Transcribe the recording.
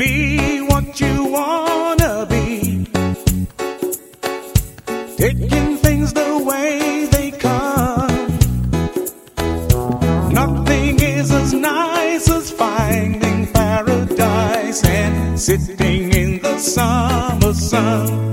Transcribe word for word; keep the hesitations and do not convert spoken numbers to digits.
Be what you wanna be, taking things the way they come. Nothing is as nice as finding paradise and sitting in the summer sun.